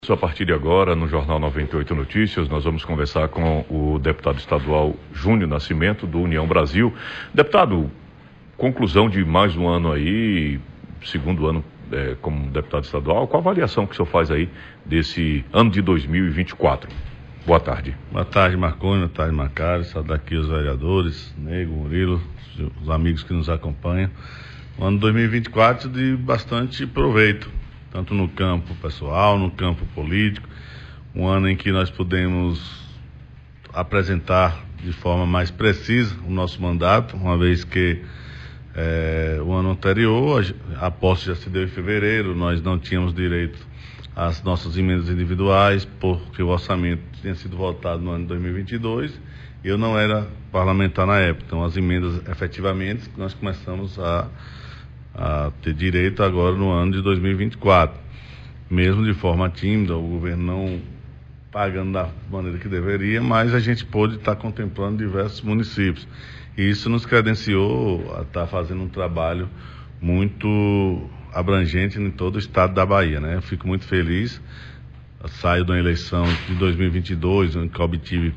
A partir de agora, no Jornal 98 Notícias, nós vamos conversar com o deputado estadual Júnior Nascimento, do União Brasil. Deputado, conclusão de mais um ano aí, segundo ano como deputado estadual, qual a avaliação que o senhor faz aí desse ano de 2024? Boa tarde. Boa tarde, Marconi, boa tarde, Macari, saudar aqui os vereadores, Nego, Murilo, os amigos que nos acompanham. O ano 2024 de bastante proveito, tanto no campo pessoal, no campo político, um ano em que nós pudemos apresentar de forma mais precisa o nosso mandato, uma vez que o ano anterior, a posse já se deu em fevereiro, nós não tínhamos direito às nossas emendas individuais, porque o orçamento tinha sido votado no ano de 2022, e eu não era parlamentar na época, então as emendas efetivamente nós começamos a ter direito agora no ano de 2024, mesmo de forma tímida, o governo não pagando da maneira que deveria, mas a gente pôde estar contemplando diversos municípios, e isso nos credenciou a estar fazendo um trabalho muito abrangente em todo o estado da Bahia, né? Eu fico muito feliz, eu saio da eleição de 2022, em que obtive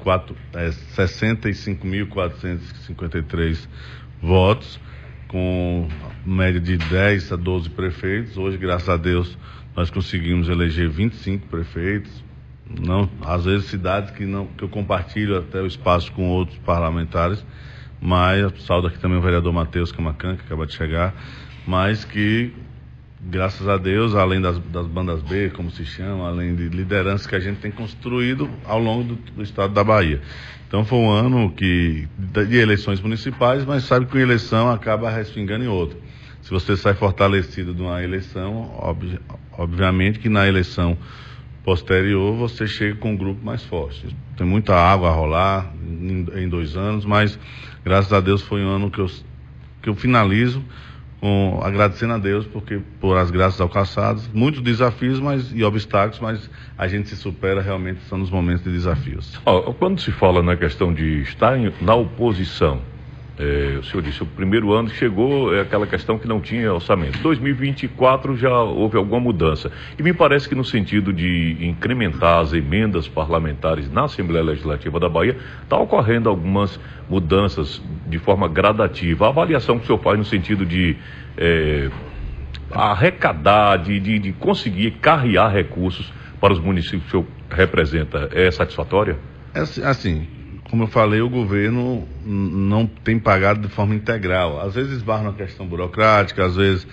65.453 votos, com média de 10 a 12 prefeitos. Hoje, graças a Deus, nós conseguimos eleger 25 prefeitos. Não, às vezes cidades que eu compartilho até o espaço com outros parlamentares, mas saúdo aqui também o vereador Matheus Camacan, que acaba de chegar, mas que, graças a Deus, além das bandas B, como se chama, além de lideranças que a gente tem construído ao longo do estado da Bahia. Então foi um ano de eleições municipais, mas sabe que uma eleição acaba respingando em outra. Se você sai fortalecido de uma eleição, obviamente que na eleição posterior você chega com um grupo mais forte. Tem muita água a rolar em 2 anos, mas graças a Deus foi um ano que eu finalizo agradecendo a Deus por as graças alcançadas, muitos desafios e obstáculos, mas a gente se supera, realmente são nos momentos de desafios. Quando se fala na questão de estar na oposição, o senhor disse, o primeiro ano chegou aquela questão que não tinha orçamento. 2024 já houve alguma mudança. E me parece que no sentido de incrementar as emendas parlamentares na Assembleia Legislativa da Bahia, está ocorrendo algumas mudanças de forma gradativa. A avaliação que o senhor faz no sentido de arrecadar, de conseguir carrear recursos para os municípios que o senhor representa, é satisfatória? Assim, como eu falei, o governo não tem pagado de forma integral. Às vezes esbarra na questão burocrática, às vezes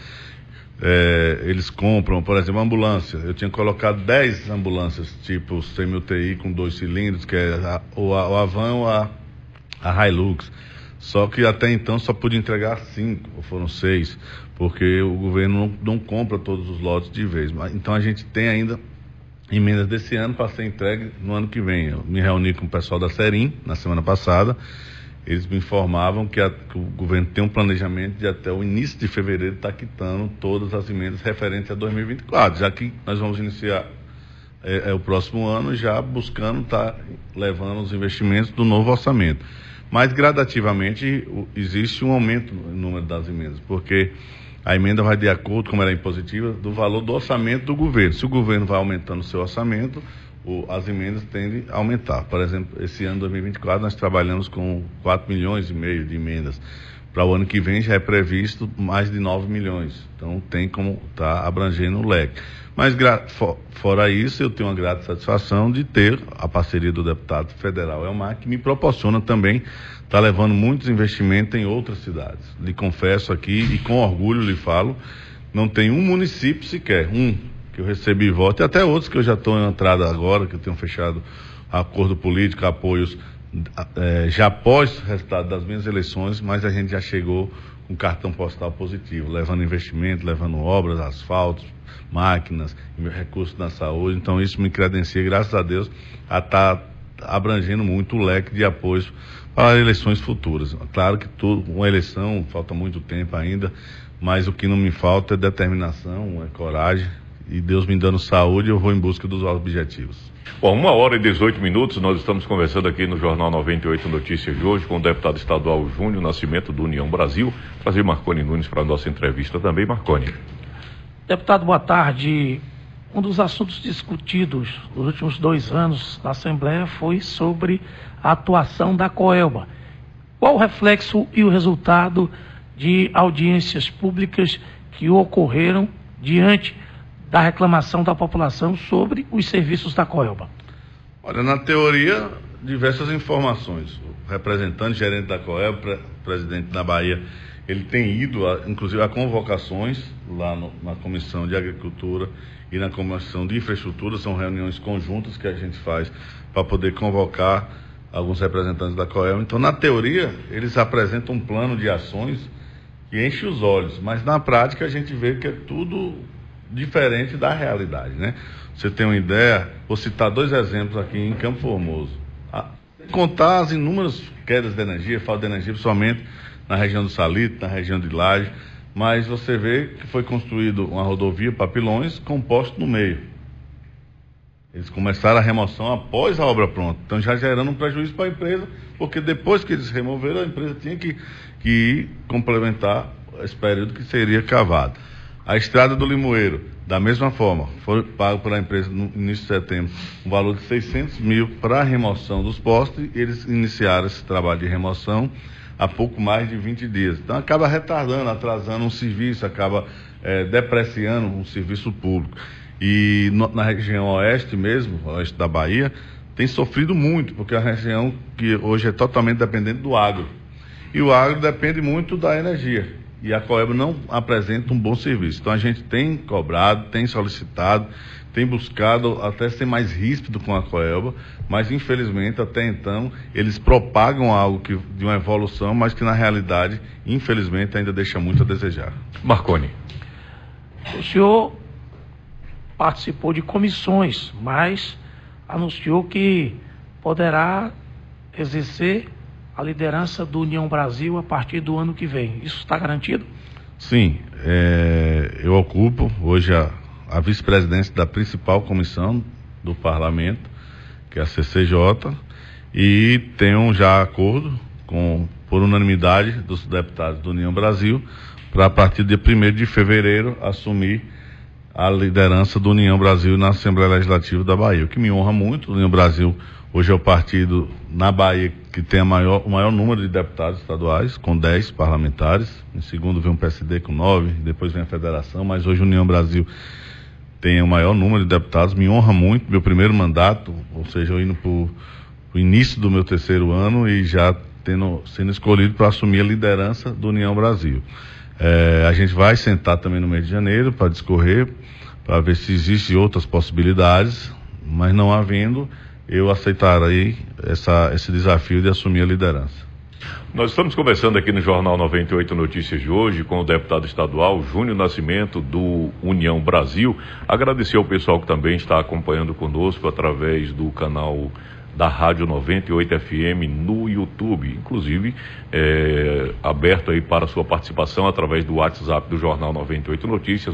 eles compram, por exemplo, ambulância. Eu tinha colocado 10 ambulâncias, tipo semi-UTI com 2 cilindros, que é o Avan ou a Hilux. Só que até então só pude entregar 5, ou foram 6, porque o governo não compra todos os lotes de vez. Então a gente tem ainda emendas desse ano para ser entregue no ano que vem. Eu me reuni com o pessoal da Serim na semana passada. Eles me informavam que o governo tem um planejamento de até o início de fevereiro estar quitando todas as emendas referentes a 2024, já que nós vamos iniciar o próximo ano já buscando estar levando os investimentos do novo orçamento. Mas gradativamente existe um aumento no número das emendas, porque a emenda vai de acordo, como ela é impositiva, do valor do orçamento do governo. Se o governo vai aumentando o seu orçamento, as emendas tendem a aumentar. Por exemplo, esse ano 2024 nós trabalhamos com 4,5 milhões de emendas. Para o ano que vem já é previsto mais de 9 milhões. Então tem como estar abrangendo o leque. Mas fora isso, eu tenho uma grata satisfação de ter a parceria do deputado federal Elmar, que me proporciona também estar levando muitos investimentos em outras cidades. Lhe confesso aqui, e com orgulho lhe falo, não tem um município sequer, que eu recebi voto, e até outros que eu já estou em entrada agora, que eu tenho fechado acordo político, apoios, já após o resultado das minhas eleições, mas a gente já chegou com cartão postal positivo, levando investimento, levando obras, asfaltos, máquinas, recursos na saúde. Então isso me credencia, graças a Deus, a estar abrangendo muito o leque de apoios para eleições futuras. Claro que uma eleição falta muito tempo ainda, mas o que não me falta é determinação, é coragem, e Deus me dando saúde, eu vou em busca dos objetivos. Bom, 1h18, nós estamos conversando aqui no Jornal 98 Notícias de hoje com o deputado estadual Júnior Nascimento, do União Brasil. Trazer Marconi Nunes para a nossa entrevista também. Marconi. Deputado, boa tarde. Um dos assuntos discutidos nos últimos 2 anos na Assembleia foi sobre a atuação da Coelba. Qual o reflexo e o resultado de audiências públicas que ocorreram diante da reclamação da população sobre os serviços da Coelba? Olha, na teoria, diversas informações. O representante, gerente da Coelba, presidente da Bahia, ele tem ido, inclusive, a convocações lá na Comissão de Agricultura e na Comissão de Infraestrutura. São reuniões conjuntas que a gente faz para poder convocar alguns representantes da Coelba. Então, na teoria, eles apresentam um plano de ações que enche os olhos, mas na prática a gente vê que é tudo diferente da realidade, né? Você tem uma ideia, vou citar 2 exemplos aqui em Campo Formoso. Contar as inúmeras quedas de energia, falta de energia, principalmente na região do Salito, na região de Laje, mas você vê que foi construído uma rodovia Papilões com poste no meio. Eles começaram a remoção após a obra pronta, então já gerando um prejuízo para a empresa, porque depois que eles removeram, a empresa tinha que complementar esse período que seria cavado. A estrada do Limoeiro, da mesma forma, foi pago pela empresa no início de setembro um valor de 600 mil para a remoção dos postes, e eles iniciaram esse trabalho de remoção há pouco mais de 20 dias. Então acaba retardando, atrasando um serviço, acaba depreciando um serviço público. E na região oeste mesmo, oeste da Bahia, tem sofrido muito, porque é uma região que hoje é totalmente dependente do agro. E o agro depende muito da energia. E a Coelba não apresenta um bom serviço. Então a gente tem cobrado, tem solicitado, tem buscado até ser mais ríspido com a Coelba, mas infelizmente até então eles propagam algo de uma evolução, mas que na realidade, infelizmente, ainda deixa muito a desejar. Marconi. O senhor participou de comissões, mas anunciou que poderá exercer a liderança do União Brasil a partir do ano que vem. Isso está garantido? Sim, eu ocupo hoje a vice-presidência da principal comissão do parlamento, que é a CCJ, e tenho já acordo por unanimidade dos deputados do União Brasil para, a partir de 1º de fevereiro, assumir a liderança do União Brasil na Assembleia Legislativa da Bahia, o que me honra muito. O União Brasil hoje é o partido na Bahia que tem o maior número de deputados estaduais, com 10 parlamentares. Em segundo vem o PSD com 9, depois vem a Federação, mas hoje a União Brasil tem o maior número de deputados. Me honra muito, meu primeiro mandato, ou seja, eu indo para o início do meu 3º ano e já sendo escolhido para assumir a liderança do União Brasil. A gente vai sentar também no mês de janeiro para discorrer, para ver se existem outras possibilidades, mas não havendo, eu aceitarei esse desafio de assumir a liderança. Nós estamos conversando aqui no Jornal 98 Notícias de hoje com o deputado estadual Júnior Nascimento, do União Brasil. Agradecer ao pessoal que também está acompanhando conosco através do canal da Rádio 98 FM no YouTube, inclusive aberto aí para a sua participação através do WhatsApp do Jornal 98 Notícias,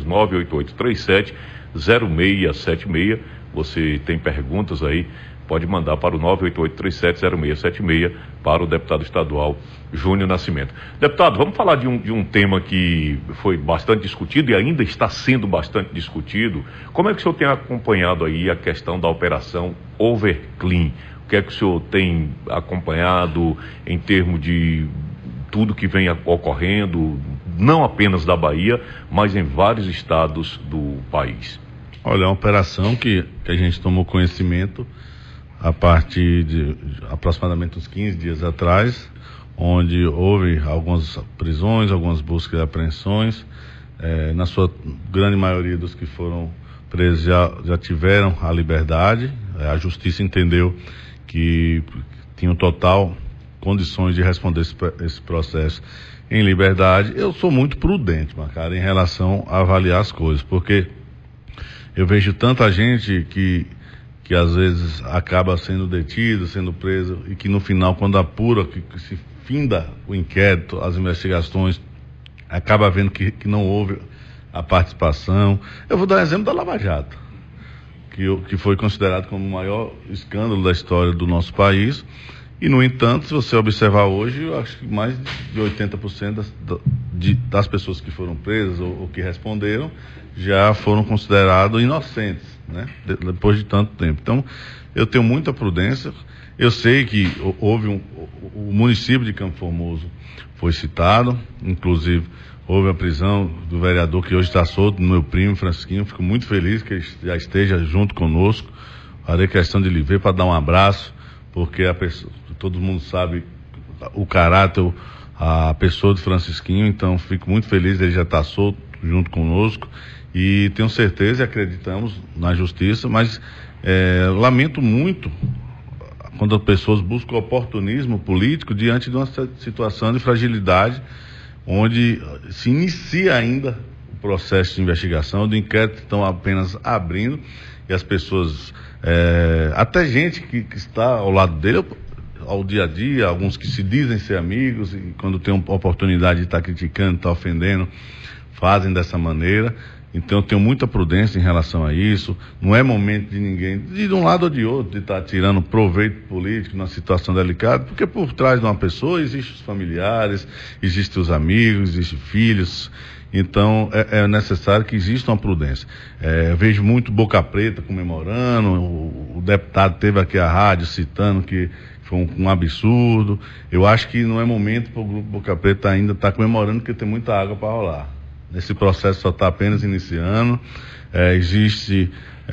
98837-0676. Você tem perguntas aí, pode mandar para o 98837-0676 para o deputado estadual Júnior Nascimento. Deputado, vamos falar de um tema que foi bastante discutido e ainda está sendo bastante discutido. Como é que o senhor tem acompanhado aí a questão da operação Overclean? O que é que o senhor tem acompanhado em termos de tudo que vem ocorrendo, não apenas da Bahia, mas em vários estados do país? Olha, é uma operação que a gente tomou conhecimento a partir de aproximadamente uns 15 dias atrás, onde houve algumas prisões, algumas buscas e apreensões. Na sua grande maioria dos que foram presos já tiveram a liberdade. A justiça entendeu que tinham total condições de responder esse processo em liberdade. Eu sou muito prudente, cara, em relação a avaliar as coisas, porque eu vejo tanta gente que às vezes acaba sendo detido, sendo preso, e que no final, quando apura, que se finda o inquérito, as investigações, acaba vendo que não houve a participação. Eu vou dar exemplo da Lava Jato, que foi considerado como o maior escândalo da história do nosso país, E, no entanto, se você observar hoje, eu acho que mais de 80% das pessoas que foram presas ou que responderam já foram considerados inocentes, né? Depois de tanto tempo. Então, eu tenho muita prudência. Eu sei que houve o município de Campo Formoso foi citado, inclusive houve a prisão do vereador que hoje está solto, meu primo Francisquinho. Fico muito feliz que ele já esteja junto conosco. Farei questão de lhe ver para dar um abraço, porque todo mundo sabe o caráter, a pessoa do Francisquinho, então fico muito feliz, ele já está solto junto conosco e tenho certeza e acreditamos na justiça, mas lamento muito quando as pessoas buscam oportunismo político diante de uma situação de fragilidade, onde se inicia ainda o processo de investigação, do inquérito estão apenas abrindo e as pessoas, até gente que está ao lado dele, ao dia a dia, alguns que se dizem ser amigos e quando tem uma oportunidade de estar criticando, estar ofendendo, fazem dessa maneira. Então eu tenho muita prudência em relação a isso. Não é momento de ninguém, de um lado ou de outro, de estar tirando proveito político numa situação delicada, porque por trás de uma pessoa existem os familiares, existem os amigos, existem filhos. Então é necessário que exista uma prudência. Eu vejo muito Boca Preta comemorando, o deputado teve aqui a rádio citando que foi um absurdo. Eu acho que não é momento para o Grupo Boca Preta ainda estar comemorando, porque tem muita água para rolar. Esse processo só está apenas iniciando. Existe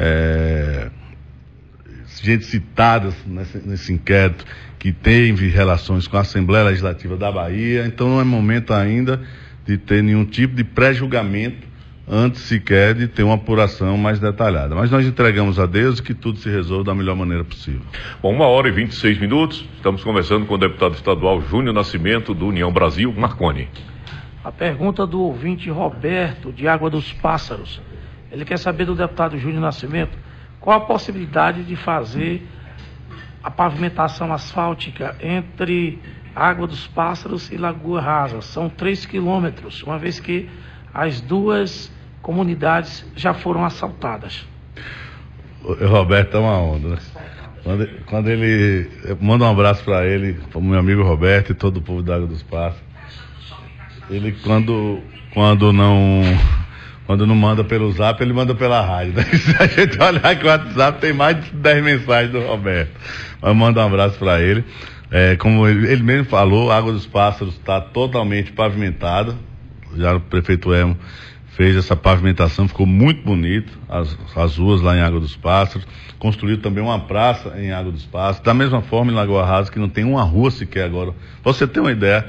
gente citada nesse inquérito que teve relações com a Assembleia Legislativa da Bahia. Então não é momento ainda de ter nenhum tipo de pré-julgamento antes sequer de ter uma apuração mais detalhada. Mas nós entregamos a Deus que tudo se resolva da melhor maneira possível. Bom, 1h26. Estamos conversando com o deputado estadual Júnior Nascimento, do União Brasil, Marconi. A pergunta do ouvinte Roberto, de Água dos Pássaros. Ele quer saber do deputado Júnior Nascimento qual a possibilidade de fazer a pavimentação asfáltica entre Água dos Pássaros e Lagoa Rasa. São 3 quilômetros, uma vez que as duas comunidades já foram assaltadas. O Roberto é uma onda, né? Quando ele... Manda um abraço para ele, para o meu amigo Roberto e todo o povo da Água dos Pássaros. Ele quando não manda pelo Zap, ele manda pela rádio, né? Se a gente olhar que o WhatsApp tem mais de 10 mensagens do Roberto. Mas manda um abraço para ele. Como ele mesmo falou, a Água dos Pássaros está totalmente pavimentada. Já o prefeito Hermo fez essa pavimentação, ficou muito bonito, as ruas lá em Água dos Pássaros. Construiu também uma praça em Água dos Pássaros. Da mesma forma em Lagoa Rasa, que não tem uma rua sequer agora. Pra você ter uma ideia,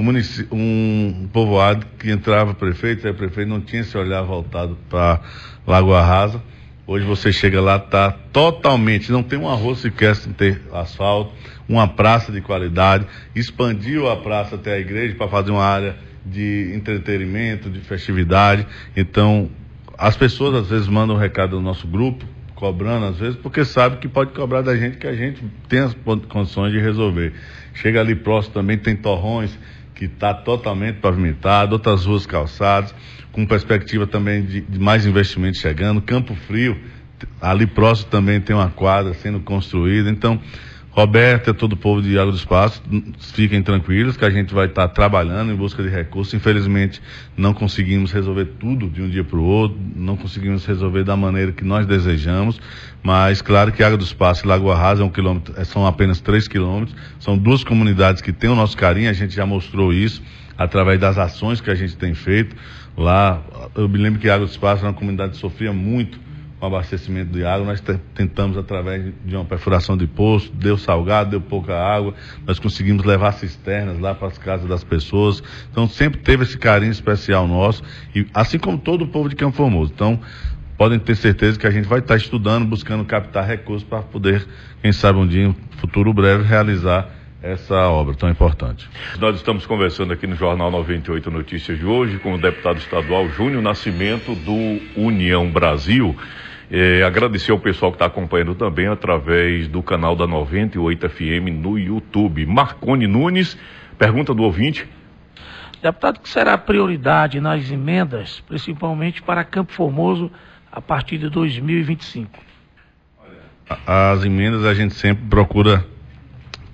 um povoado que entrava prefeito, aí o prefeito não tinha esse olhar voltado para Lagoa Rasa. Hoje você chega lá, está totalmente, não tem uma rua sequer sem ter asfalto, uma praça de qualidade, expandiu a praça até a igreja para fazer uma área de entretenimento, de festividade. Então, as pessoas às vezes mandam um recado no nosso grupo, cobrando às vezes, porque sabe que pode cobrar da gente, que a gente tem as condições de resolver. Chega ali próximo também, tem Torrões, que está totalmente pavimentado, outras ruas calçadas, com perspectiva também de mais investimentos chegando. Campo Frio, ali próximo também tem uma quadra sendo construída. Então, Roberto e todo o povo de Água dos Pássaros, fiquem tranquilos que a gente vai estar trabalhando em busca de recursos. Infelizmente, não conseguimos resolver tudo de um dia para o outro, não conseguimos resolver da maneira que nós desejamos, mas claro que Água dos Pássaros e Lagoa Rasa são apenas 3 quilômetros, são duas comunidades que têm o nosso carinho, a gente já mostrou isso através das ações que a gente tem feito. Lá, eu me lembro que Água dos Pássaros era uma comunidade que sofria muito com abastecimento de água. Nós tentamos, através de uma perfuração de poço, deu salgado, deu pouca água, nós conseguimos levar cisternas lá para as casas das pessoas. Então sempre teve esse carinho especial nosso, e assim como todo o povo de Campo Formoso. Então podem ter certeza que a gente vai estar estudando, buscando captar recursos para poder, quem sabe um dia, em um futuro breve, realizar essa obra tão importante. Nós estamos conversando aqui no Jornal 98 Notícias de hoje com o deputado estadual Júnior Nascimento, do União Brasil. Agradecer ao pessoal que está acompanhando também através do canal da 98 FM no YouTube. Marconi Nunes, pergunta do ouvinte. Deputado, que será a prioridade nas emendas, principalmente para Campo Formoso, a partir de 2025? As emendas a gente sempre procura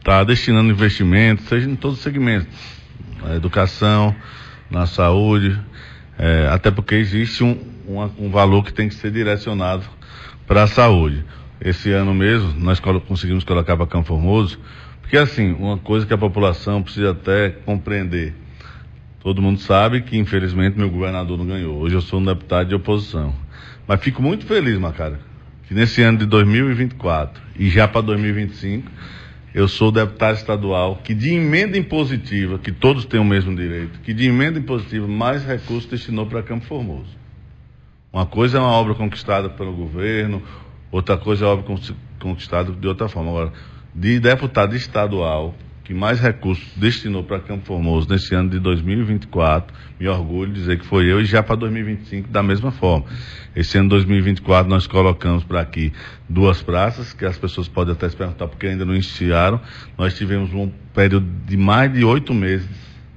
está destinando investimentos, seja em todos os segmentos, na educação, na saúde, até porque existe um valor que tem que ser direcionado para a saúde. Esse ano mesmo, nós conseguimos colocar para Campo Formoso, porque assim, uma coisa que a população precisa até compreender, todo mundo sabe que infelizmente meu governador não ganhou, hoje eu sou um deputado de oposição, mas fico muito feliz, Macário, que nesse ano de 2024 e já para 2025, eu sou deputado estadual que de emenda impositiva, que todos têm o mesmo direito, que de emenda impositiva mais recursos destinou para Campo Formoso. Uma coisa é uma obra conquistada pelo governo, outra coisa é obra conquistada de outra forma. Agora, de deputado estadual que mais recursos destinou para Campo Formoso nesse ano de 2024, me orgulho de dizer que foi eu, e já para 2025 da mesma forma. Esse ano de 2024 nós colocamos para aqui 2 praças, que as pessoas podem até se perguntar porque ainda não iniciaram. Nós tivemos um período de mais de 8 meses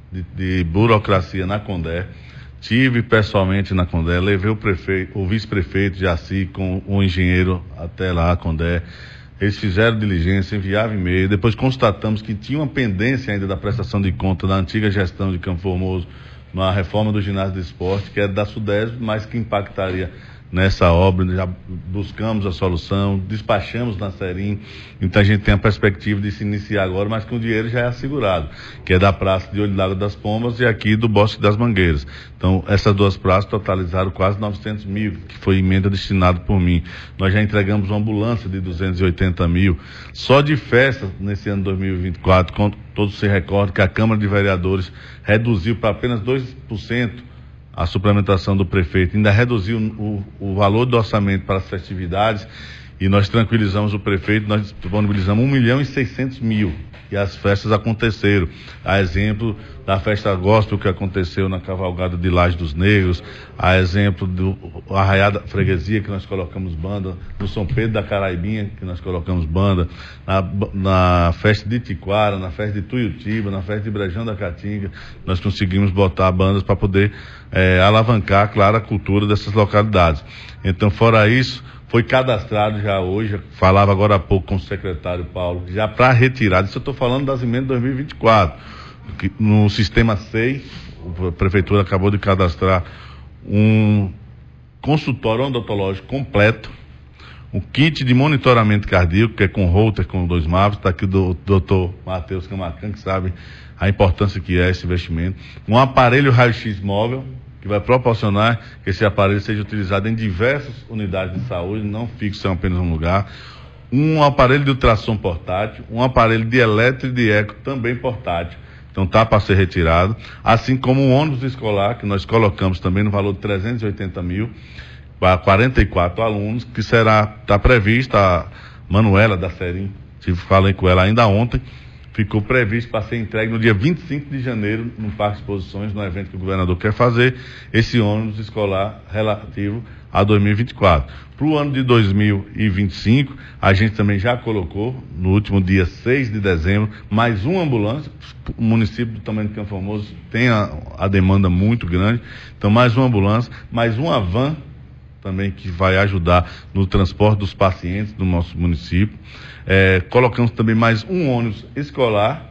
de burocracia na Condé. Tive pessoalmente na Condé, levei o vice-prefeito Jaci com o engenheiro até lá, a Condé. Eles fizeram diligência, enviavam e-mail, depois constatamos que tinha uma pendência ainda da prestação de conta da antiga gestão de Campo Formoso, na reforma do ginásio de esporte, que é da Sudesp, mas que impactaria nessa obra. Já buscamos a solução, despachamos na Serim, então a gente tem a perspectiva de se iniciar agora, mas com o dinheiro já é assegurado, que é da Praça de Olho Lago das Pombas e aqui do Bosque das Mangueiras. Então essas 2 praças totalizaram quase 900 mil, que foi emenda destinada por mim. Nós já entregamos uma ambulância de 280 mil, só de festa nesse ano 2024, quando todos se recordam que a Câmara de Vereadores reduziu para apenas 2% a suplementação do prefeito, ainda reduziu o valor do orçamento para as festividades, e nós tranquilizamos o prefeito, nós disponibilizamos 1.600.000, e as festas aconteceram. A exemplo da festa gospel que aconteceu na Cavalgada de Laje dos Negros, a exemplo do Arraiada Freguesia, que nós colocamos banda, no São Pedro da Caraibinha, que nós colocamos banda, na festa de Tiquara, na festa de Tuiutiba, na festa de Brejão da Caatinga, nós conseguimos botar bandas para poder alavancar, claro, a cultura dessas localidades. Então, fora isso, foi cadastrado já hoje, falava agora há pouco com o secretário Paulo, já para retirada, isso eu estou falando das emendas de 2024, no sistema SEI, a prefeitura acabou de cadastrar um consultório odontológico completo, um kit de monitoramento cardíaco, que é com holter, com 2 mapas, está aqui o doutor Matheus Camacan, que sabe a importância que é esse investimento, um aparelho raio-x móvel, que vai proporcionar que esse aparelho seja utilizado em diversas unidades de saúde, não fixo em apenas um lugar, um aparelho de ultrassom portátil, um aparelho de eletro e de eco também portátil, então está para ser retirado, assim como um ônibus escolar, que nós colocamos também no valor de 380 mil, para 44 alunos, que está prevista, a Manuela da Serim, falei com ela ainda ontem, ficou previsto para ser entregue no dia 25 de janeiro, no Parque de Exposições, no evento que o governador quer fazer, esse ônibus escolar relativo a 2024. Para o ano de 2025, a gente também já colocou, no último dia 6 de dezembro, mais uma ambulância. O município do tamanho de Campo Formoso tem a demanda muito grande, então mais uma ambulância, mais uma van também que vai ajudar no transporte dos pacientes do nosso município. Colocamos também mais um ônibus escolar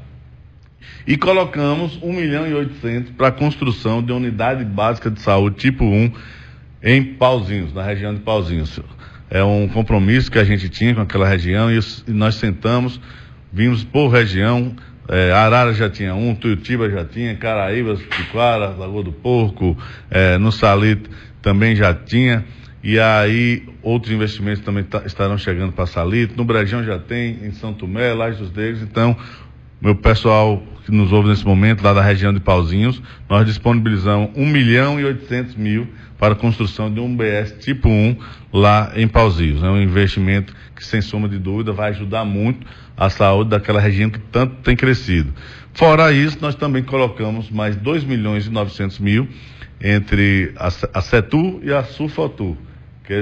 e colocamos 1.800.000 para a construção de unidade básica de saúde tipo 1 em Pauzinhos, na região de Pauzinhos. É um compromisso que a gente tinha com aquela região e nós sentamos, vimos por região, Arara já tinha um, Tuiutiba já tinha, Caraíbas, Tiquara, Lagoa do Porco, no Salito também já tinha. E aí, outros investimentos também estarão chegando para Salito, no Brejão já tem, em São Tomé, Laje dos Negros. Então, meu pessoal que nos ouve nesse momento, lá da região de Pauzinhos, nós disponibilizamos 1.800.000 para a construção de um BS tipo 1 lá em Pauzinhos. É um investimento que, sem sombra de dúvida, vai ajudar muito a saúde daquela região que tanto tem crescido. Fora isso, nós também colocamos mais 2.900.000 entre a CETU e a SUFOTU, que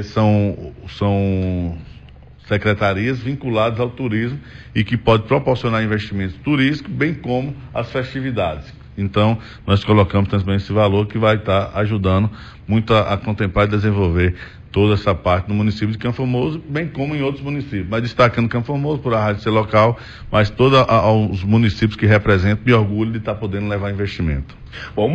são secretarias vinculadas ao turismo e que pode proporcionar investimentos turísticos, bem como as festividades. Então, nós colocamos também esse valor que vai estar ajudando muito a contemplar e desenvolver toda essa parte do município de Campo Formoso, bem como em outros municípios. Mas destacando Campo Formoso, por a rádio ser local, mas todos os municípios que representam, me orgulho de estar podendo levar investimento. Bom,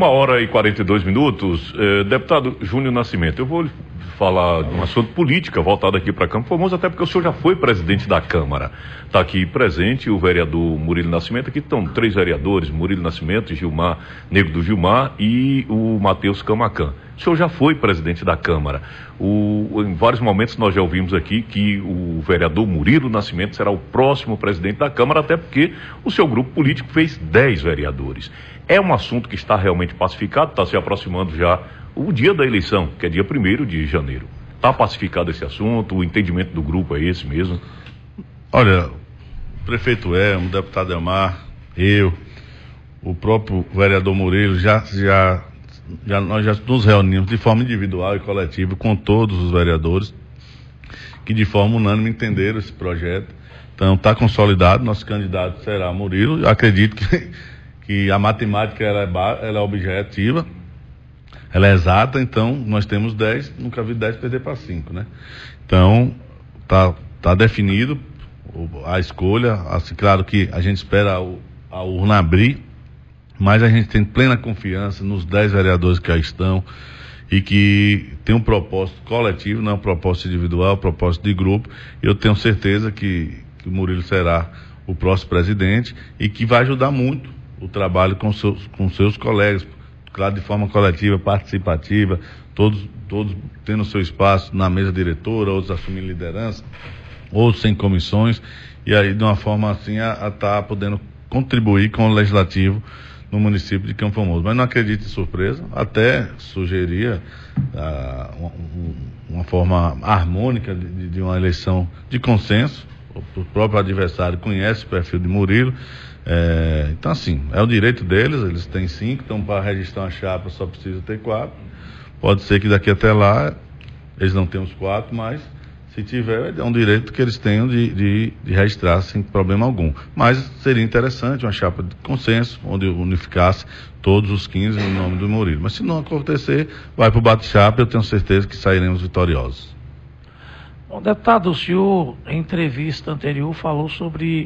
1h42. Deputado Júnior Nascimento, eu vou falar de um assunto política voltado aqui para Campo Formoso, até porque o senhor já foi presidente da Câmara. Está aqui presente o vereador Murilo Nascimento, aqui estão 3 vereadores, Murilo Nascimento, Gilmar, Nego do Gilmar e o Matheus Camacan. O senhor já foi presidente da Câmara. Em vários momentos nós já ouvimos aqui que o vereador Murilo Nascimento será o próximo presidente da Câmara, até porque o seu grupo político fez 10 vereadores. É um assunto que está realmente pacificado, está se aproximando já o dia da eleição, que é dia 1º de janeiro. Está pacificado esse assunto? O entendimento do grupo é esse mesmo? Olha, o prefeito o deputado Elmar, eu, o próprio vereador Murilo, nós já nos reunimos de forma individual e coletiva com todos os vereadores que de forma unânime entenderam esse projeto. Então está consolidado, nosso candidato será Murilo. Eu acredito que a matemática ela é objetiva, ela é exata, então nós temos 10, nunca vi 10 perder para 5, né? Então tá definido a escolha, assim, claro que a gente espera a urna abrir, mas a gente tem plena confiança nos 10 vereadores que aí estão e que tem um propósito coletivo, não é um propósito individual, é um propósito de grupo. Eu tenho certeza que o Murilo será o próximo presidente e que vai ajudar muito o trabalho com seus colegas, claro, de forma coletiva, participativa, todos tendo seu espaço na mesa diretora, outros assumindo liderança, outros sem comissões, e aí de uma forma assim a estar podendo contribuir com o legislativo no município de Campo Formoso. Mas não acredite em surpresa, até sugeria uma forma harmônica de uma eleição de consenso. O próprio adversário conhece o perfil de Murilo, então assim, é o direito deles, eles têm 5, então para registrar uma chapa só precisa ter 4. Pode ser que daqui até lá eles não tenham os 4, mas se tiver, é um direito que eles tenham de registrar sem problema algum. Mas seria interessante uma chapa de consenso, onde unificasse todos os 15 no nome do Murilo. Mas se não acontecer, vai para o bate-chapa, eu tenho certeza que sairemos vitoriosos. Bom, deputado, o senhor, em entrevista anterior, falou sobre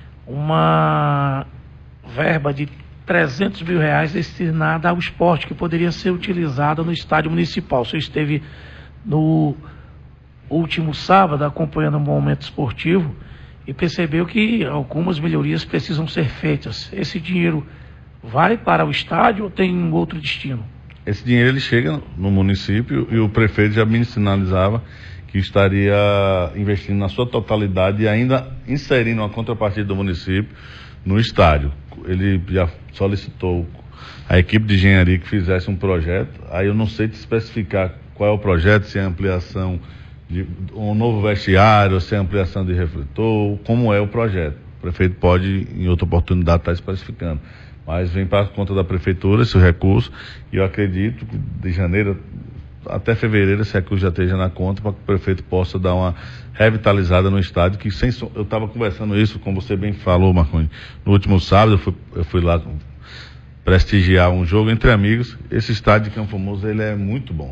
uma verba de R$300 mil destinada ao esporte, que poderia ser utilizada no estádio municipal. O senhor esteve no último sábado acompanhando o momento esportivo e percebeu que algumas melhorias precisam ser feitas. Esse dinheiro vai para o estádio ou tem outro destino? Esse dinheiro ele chega no município e o prefeito já me sinalizava que estaria investindo na sua totalidade e ainda inserindo uma contrapartida do município no estádio. Ele já solicitou a equipe de engenharia que fizesse um projeto, aí eu não sei te especificar qual é o projeto, se é ampliação de um novo vestiário, se é ampliação de refletor, como é o projeto. O prefeito pode, em outra oportunidade, estar especificando. Mas vem para a conta da prefeitura esse recurso, e eu acredito que de janeiro até fevereiro esse recurso já esteja na conta para que o prefeito possa dar uma revitalizada no estádio, que eu estava conversando isso, como você bem falou, Marconi, no último sábado eu fui lá prestigiar um jogo entre amigos. Esse estádio de Campo Formoso, ele é muito bom.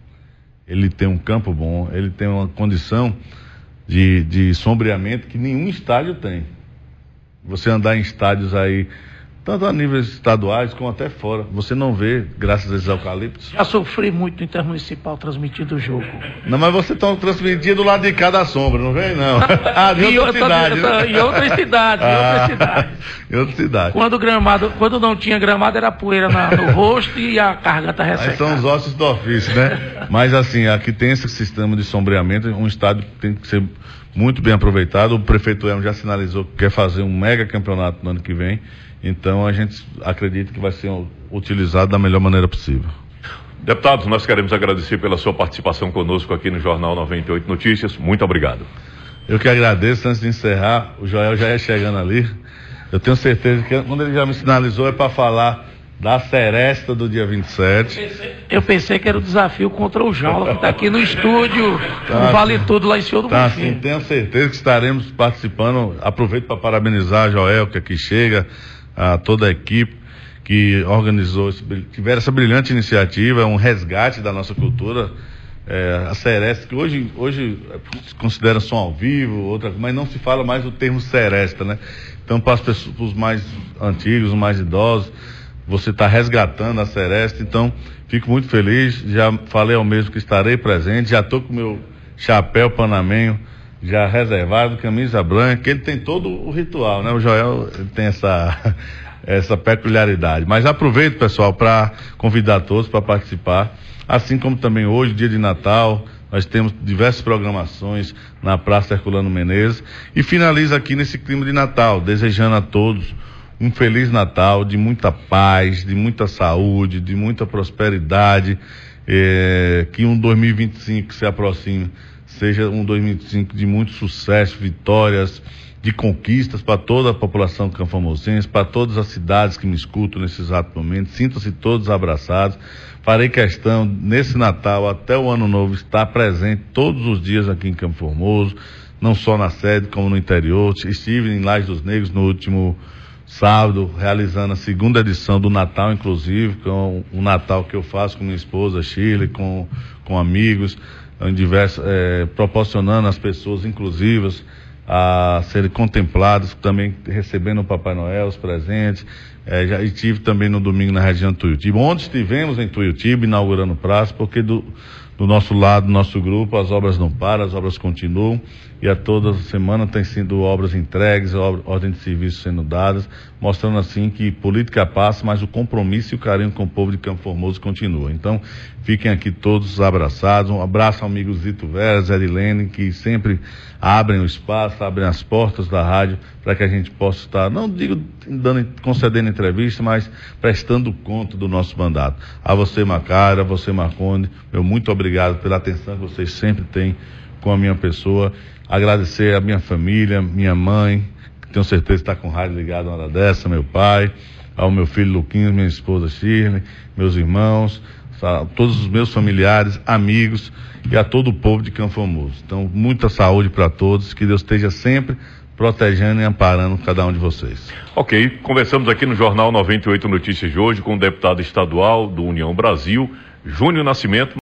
Ele tem um campo bom, ele tem uma condição de sombreamento que nenhum estádio tem. Você andar em estádios aí, tanto a níveis estaduais como até fora, você não vê, graças a esses eucaliptos. Já sofri muito no Intermunicipal transmitindo o jogo. Não, mas você está transmitindo do lado de cá da sombra, não vem não? De outra cidade. Em outra cidade, em outra cidade. Quando não tinha gramado, era poeira no rosto e a garganta ressecada. Aí são os ossos do ofício, né? Mas assim, aqui tem esse sistema de sombreamento, um estádio tem que ser muito bem aproveitado. O prefeito Elmo já sinalizou que quer fazer um mega campeonato no ano que vem. Então a gente acredita que vai ser utilizado da melhor maneira possível. Deputados, nós queremos agradecer pela sua participação conosco aqui no Jornal 98 Notícias. Muito obrigado. Eu que agradeço. Antes de encerrar, o Joel já ia chegando ali. Eu tenho certeza que quando ele já me sinalizou é para falar da seresta do dia 27. Eu pensei que era o desafio contra o Jaula, que está aqui no estúdio, Vale Tudo lá em cima do Bonfim. Sim, tenho certeza que estaremos participando. Aproveito para parabenizar a Joel, que aqui chega, a toda a equipe, que tiveram essa brilhante iniciativa, um resgate da nossa cultura. A Seresta, que hoje se considera som ao vivo, mas não se fala mais o termo seresta, né? Então, para os mais antigos, os mais idosos, você está resgatando a Seresta. Então, fico muito feliz. Já falei ao mesmo que estarei presente. Já estou com o meu chapéu panamenho já reservado, camisa branca. Ele tem todo o ritual, né? O Joel tem essa peculiaridade. Mas aproveito, pessoal, para convidar todos para participar. Assim como também hoje, dia de Natal, nós temos diversas programações na Praça Herculano Menezes. E finalizo aqui nesse clima de Natal, desejando a todos um Feliz Natal, de muita paz, de muita saúde, de muita prosperidade, que um 2025 que se aproxime seja um 2025 de muito sucesso, vitórias, de conquistas para toda a população campomocense, para todas as cidades que me escutam nesse exato momento. Sintam-se todos abraçados. Farei questão, nesse Natal até o Ano Novo, estar presente todos os dias aqui em Campo Formoso, não só na sede como no interior. Estive em Laje dos Negros no último sábado, realizando a segunda edição do Natal Inclusive, com um Natal que eu faço com minha esposa Shirley, com amigos, proporcionando às pessoas inclusivas a serem contemplados, também recebendo o Papai Noel, os presentes. Já estive também no domingo na região de Tuiutiba, onde estivemos em Tuiutiba, inaugurando praça, porque do nosso lado, do nosso grupo, as obras não param, as obras continuam, e a toda semana tem sido obras entregues, ordem de serviço sendo dadas, mostrando assim que política passa, mas o compromisso e o carinho com o povo de Campo Formoso continua. Então, fiquem aqui todos abraçados. Um abraço ao amigo Zito Vera, Zé Lene, que sempre abrem o espaço, abrem as portas da rádio para que a gente possa estar, não digo concedendo entrevista, mas prestando conta do nosso mandato. A você, Macara, a você, Marconde, meu muito obrigado pela atenção que vocês sempre têm com a minha pessoa. Agradecer a minha família, minha mãe, que tenho certeza está com o rádio ligado na hora dessa, meu pai, ao meu filho Luquinhos, minha esposa Shirley, meus irmãos, a todos os meus familiares, amigos e a todo o povo de Campo Formoso. Então, muita saúde para todos, que Deus esteja sempre protegendo e amparando cada um de vocês. Ok, conversamos aqui no Jornal 98 Notícias de hoje com o deputado estadual do União Brasil, Júnior Nascimento.